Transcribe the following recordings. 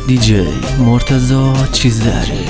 دیجی مرتضی چیزدری.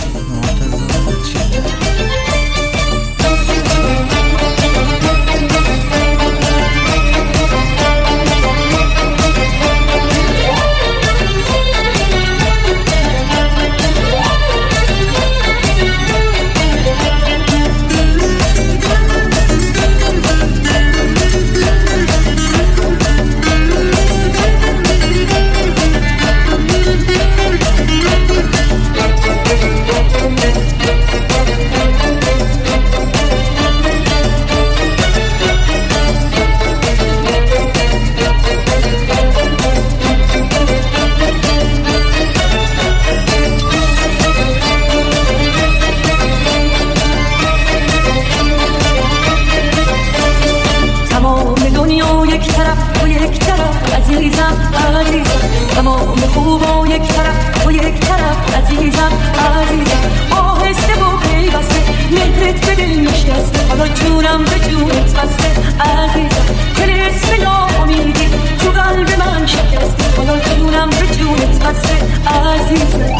یک طرف و یک طرف عزیزم تمام خوبا یک طرف و یک طرف عزیزم آهسته و پیوسته مهرت به دل نشسته حالا جونم به جونت بسته عزیزم طلسم ناامیدی تو قلب من شکسته حالا جونم به جونت بسته عزیزم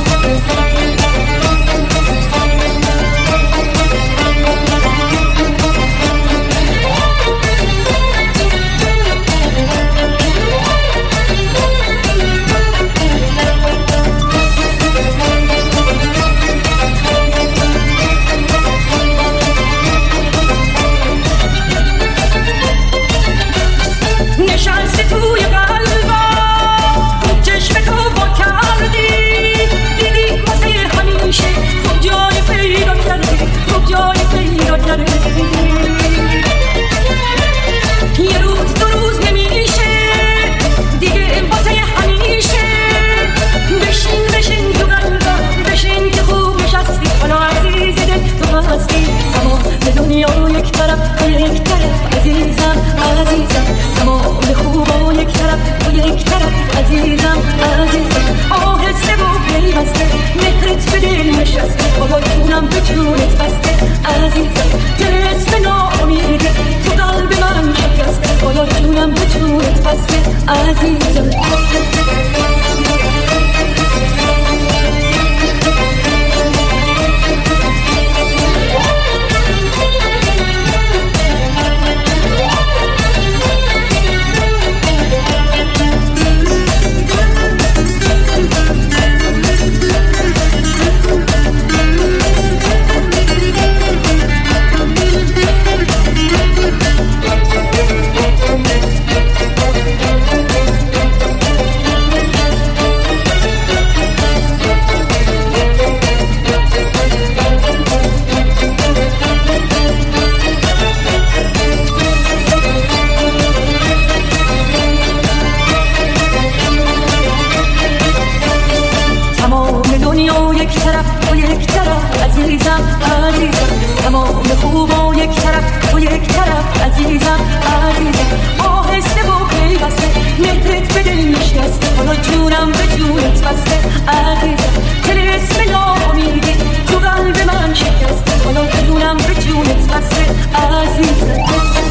یه روز دو روز نمیشه دیگه واسه همیشه بشین تو قلبم بشین که خوب نشستی حالا عزیز دل تو هستی تمام دنیا یک طرف و یک طرف عزیزم تمام خوبا یک طرف و یک طرف عزیزم آهسته و پیوسته مهرت به دل نشسته حالا جونم به جونت بسته عزیزم طلسم ناامیدی تو قلب من شکسته حالا جونم به جونت بسته عزیزم یک طرف و یک طرف عزیزم تمام خوبا یک طرف و یک طرف عزیزم آهسته و پیوسته مهرت به دل نشسته حالا جونم به جونت بسته عزیزم طلسم ناامیدی تو قلب من شکسته حالا جونم به جونت بسته عزیزم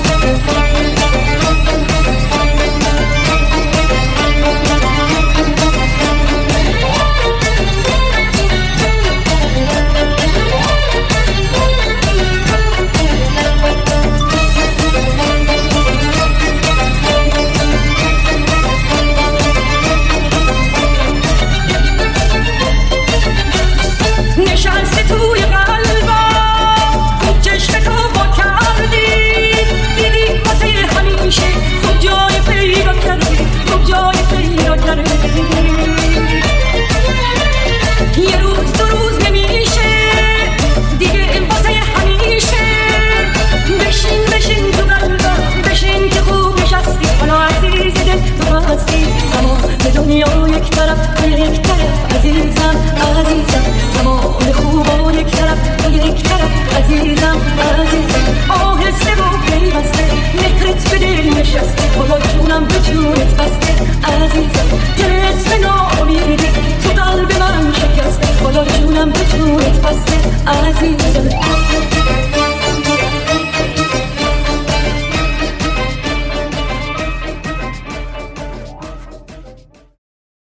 نشسته توی قلبم خوب چشم تو با کردی دیدی واسه همیشه خوب جای پیدا کردی یه روز دو روز نمیشه دیگه واسه همیشه بشین تو قلبم بشین که خوب نشستی حالا عزیز دل تو هستی تمام دنیا یک طرف و یک طرف عزیزم تمام خوبا یک طرف و یک طرف عزیزم آهسته و پیوسته مهرت به دل نشسته حالا جونم به جونت بسته عزیزم طلسم ناامیدی تو قلب من شکسته حالا جونم به جونت بسته عزیزم